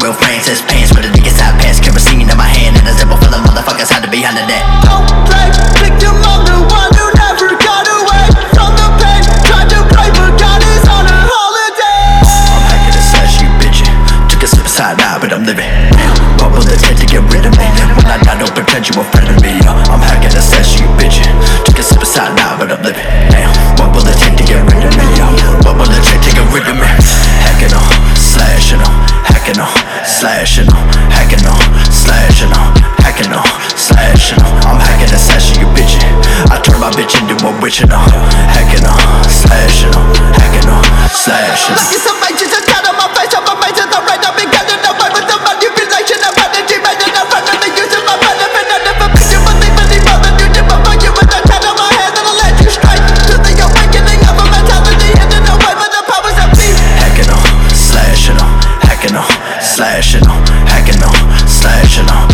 real Francis pants with a nigga side pants, kerosene in my hand, and a zipper full of motherfuckers hide behind the net. Don't play victim, I'm the one who never got away from the pain. Tried to play but God is on a holiday. I'm hacking the slash, you bitchin'. Took a sip of cyanide, but I'm living. What will it take to get rid of me? When I die, don't pretend you a friend of me. I'm hacking the slash, you bitchin'. Took a sip of cyanide, but I'm living. Damn, what will it take to get rid of me? What will it take to get rid of me? Hacking on, slashing on, hacking on, slashing on, hacking on, slashing on, hacking on, slashing on. I'm hacking the slash, you bitchin'. I turn my bitch into a witch and hacking on, slashing on, hacking on, slashing on. Lucky some bitches are down on my face, I'm amazing. I'm right, I've been getting away with the manipulation. I'm energy, made it up front of me, using my benefit. I never picked you, believe more than you did before you with that cat on my head. And I'll let you straight to the awakening of a mentality, hidden away with the powers that be. Hacking on, slashing on, hacking on, slashing on, hacking on, slashing on,